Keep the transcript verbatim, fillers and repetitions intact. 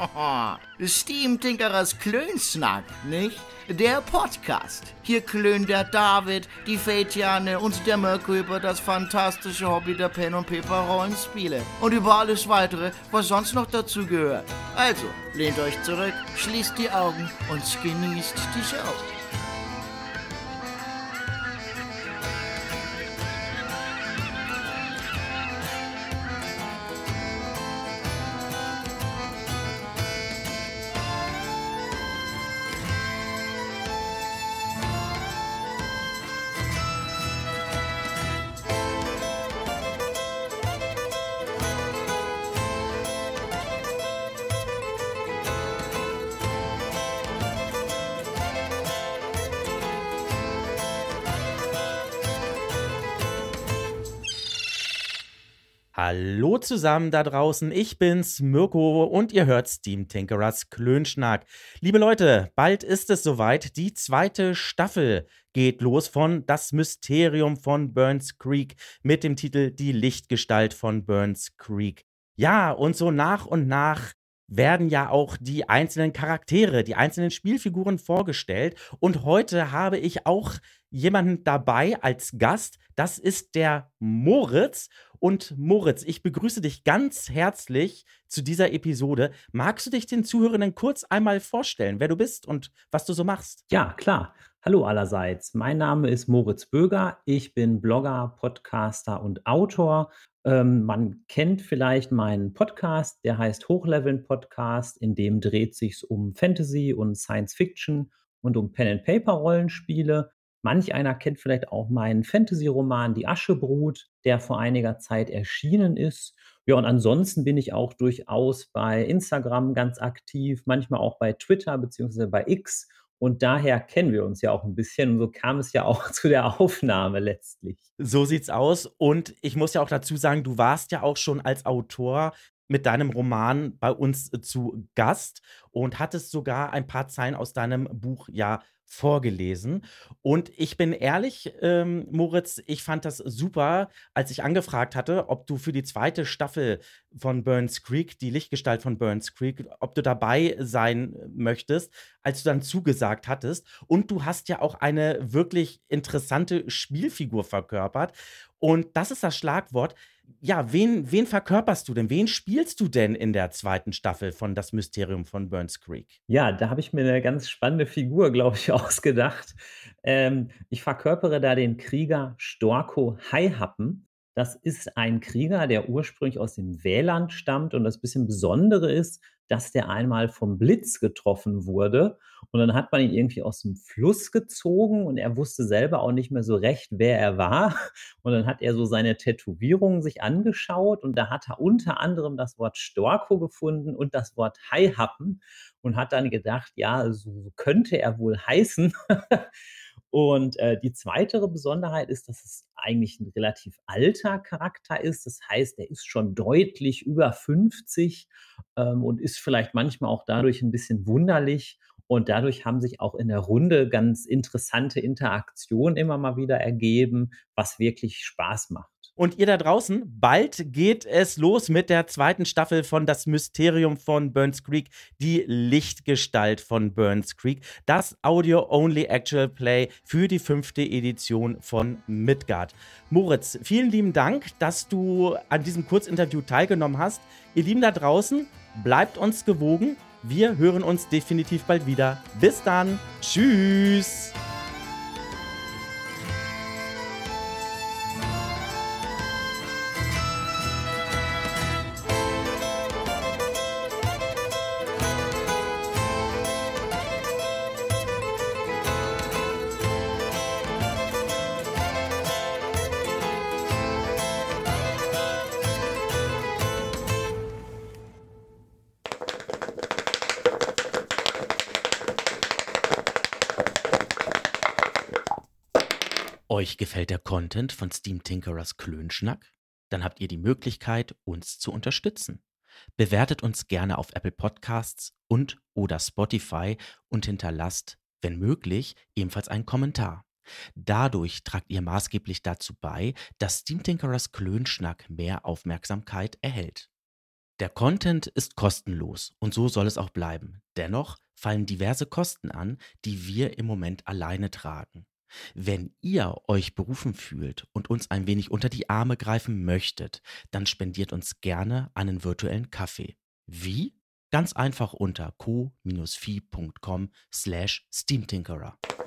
Steam Tinkerers Klönsnack, nicht? Der Podcast. Hier klönt der David, die Fetiane und der Mirko über das fantastische Hobby der Pen- und Paper-Rollenspiele und über alles weitere, was sonst noch dazu gehört. Also, lehnt euch zurück, schließt die Augen und genießt die Show. Hallo zusammen da draußen, ich bin's, Mirko, und ihr hört Steam Tinkerers Klönschnack. Liebe Leute, bald ist es soweit, die zweite Staffel geht los von Das Mysterium von Burns Creek mit dem Titel Die Lichtgestalt von Burns Creek. Ja, und so nach und nach werden ja auch die einzelnen Charaktere, die einzelnen Spielfiguren vorgestellt. Und heute habe ich auch jemanden dabei als Gast, das ist der Moritz. Und Moritz, ich begrüße dich ganz herzlich zu dieser Episode. Magst du dich den Zuhörenden kurz einmal vorstellen, wer du bist und was du so machst? Ja, klar. Hallo allerseits. Mein Name ist Moritz Böger. Ich bin Blogger, Podcaster und Autor. Ähm, man kennt vielleicht meinen Podcast, der heißt Hochleveln Podcast. In dem dreht sich's um Fantasy und Science Fiction und um Pen-and-Paper-Rollenspiele. Manch einer kennt vielleicht auch meinen Fantasy-Roman Die Aschebrut, der vor einiger Zeit erschienen ist. Ja, und ansonsten bin ich auch durchaus bei Instagram ganz aktiv, manchmal auch bei Twitter beziehungsweise bei X. Und daher kennen wir uns ja auch ein bisschen. Und so kam es ja auch zu der Aufnahme letztlich. So sieht's aus. Und ich muss ja auch dazu sagen, du warst ja auch schon als Autor mit deinem Roman bei uns äh, zu Gast und hattest sogar ein paar Zeilen aus deinem Buch ja vorgelesen. Und ich bin ehrlich, ähm, Moritz, ich fand das super, als ich angefragt hatte, ob du für die zweite Staffel von Burns Creek, die Lichtgestalt von Burns Creek, ob du dabei sein möchtest, als du dann zugesagt hattest. Und du hast ja auch eine wirklich interessante Spielfigur verkörpert. Und das ist das Schlagwort. Ja, wen, wen verkörperst du denn? Wen spielst du denn in der zweiten Staffel von Das Mysterium von Burns Creek? Ja, da habe ich mir 'ne ganz spannende Figur, glaube ich, ausgedacht. Ähm, ich verkörpere da den Krieger Storko Haihappen. Das ist ein Krieger, der ursprünglich aus dem Wähland stammt und das bisschen Besondere ist, dass der einmal vom Blitz getroffen wurde und dann hat man ihn irgendwie aus dem Fluss gezogen und er wusste selber auch nicht mehr so recht, wer er war. Und dann hat er so seine Tätowierungen sich angeschaut und da hat er unter anderem das Wort Storko gefunden und das Wort Haihappen und hat dann gedacht, ja, so könnte er wohl heißen. Und, äh, die zweite Besonderheit ist, dass es eigentlich ein relativ alter Charakter ist. Das heißt, er ist schon deutlich über fünfzig, ähm, und ist vielleicht manchmal auch dadurch ein bisschen wunderlich. Und dadurch haben sich auch in der Runde ganz interessante Interaktionen immer mal wieder ergeben, was wirklich Spaß macht. Und ihr da draußen, bald geht es los mit der zweiten Staffel von Das Mysterium von Burns Creek, die Lichtgestalt von Burns Creek, das Audio-Only Actual Play für die fünfte Edition von Midgard. Moritz, vielen lieben Dank, dass du an diesem Kurzinterview teilgenommen hast. Ihr Lieben da draußen, bleibt uns gewogen. Wir hören uns definitiv bald wieder. Bis dann. Tschüss. Euch gefällt der Content von Steam Tinkerers Klönschnack? Dann habt ihr die Möglichkeit, uns zu unterstützen. Bewertet uns gerne auf Apple Podcasts und oder Spotify und hinterlasst, wenn möglich, ebenfalls einen Kommentar. Dadurch tragt ihr maßgeblich dazu bei, dass Steam Tinkerers Klönschnack mehr Aufmerksamkeit erhält. Der Content ist kostenlos und so soll es auch bleiben. Dennoch fallen diverse Kosten an, die wir im Moment alleine tragen. Wenn ihr euch berufen fühlt und uns ein wenig unter die Arme greifen möchtet, dann spendiert uns gerne einen virtuellen Kaffee. Wie? Ganz einfach unter ko-fi.com slash steamtinkerer.